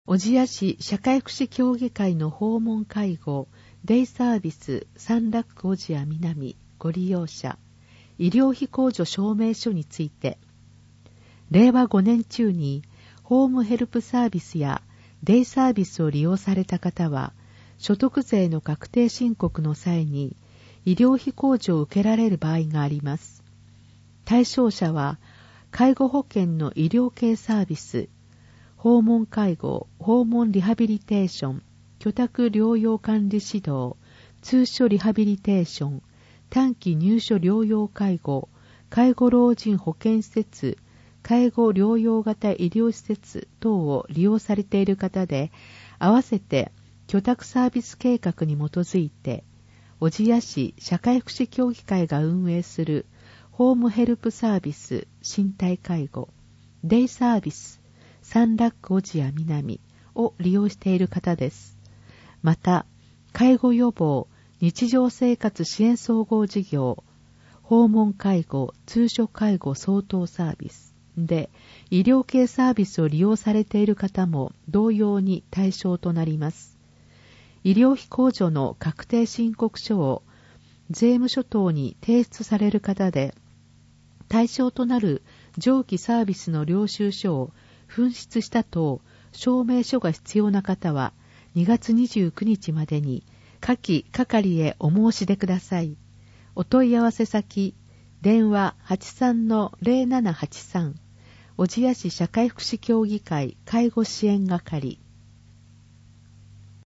小千谷市社会福祉協議会の訪問介護デイサービスサンラック小千谷南ご利用者医療費控除証明書について、令和5年中にホームヘルプサービスやデイサービスを利用された方は、所得税の確定申告の際に医療費控除を受けられる場合があります。対象者は、介護保険の医療系サービス、訪問介護、訪問リハビリテーション、居宅療養管理指導、通所リハビリテーション、短期入所療養介護、介護老人保健施設、介護療養型医療施設等を利用されている方で、合わせて居宅サービス計画に基づいて、小千谷市社会福祉協議会が運営するホームヘルプサービス、身体介護、デイサービス、サンラック小千谷南を利用している方です。また、介護予防、日常生活支援総合事業、訪問介護、通所介護相当サービスで、医療系サービスを利用されている方も同様に対象となります。医療費控除の確定申告書を税務署等に提出される方で、対象となる上記サービスの領収書を紛失した等証明書が必要な方は2月29日までに下記係へお申し出ください。お問い合わせ先、電話 83-0783 小千谷市社会福祉協議会介護支援係